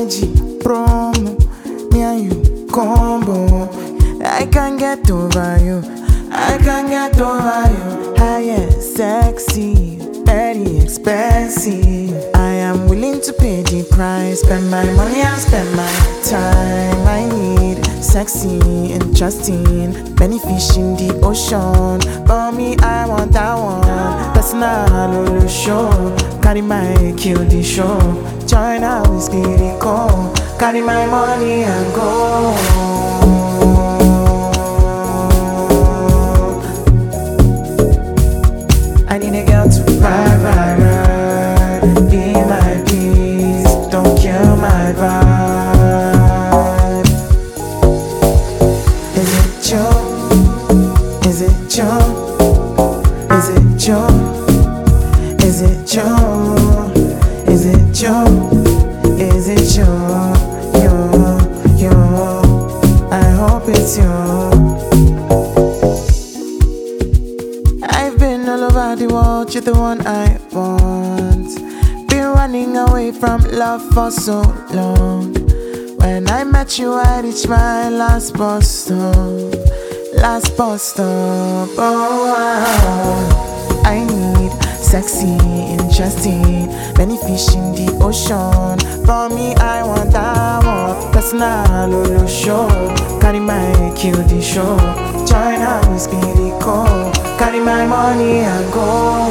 IG promo, me and you combo. I can't get over you, I can't get over you. Higher, sexy, very expensive. I am willing to pay the price, spend my money and spend my time. I need sexy, interesting, many fish in the ocean. For me, I want that one. Personal show, carry my kill the show. Join our whiskey the call, carry my money and go. I need a girl to ride, be my peace, don't kill my vibe. Is it you? Is it you? Is it you? Is it you? Is it you? Is it you? You? I hope it's you. I've been all over the world, you're the one I want. Been running away from love for so long. When I met you, I reached my last bus stop. Last bus stop, oh wow. I need sexy, interesting, many fish in the ocean. For me, I want that one. Personal show, carry my kill the show. Join our whiskey the call, carry my money and go.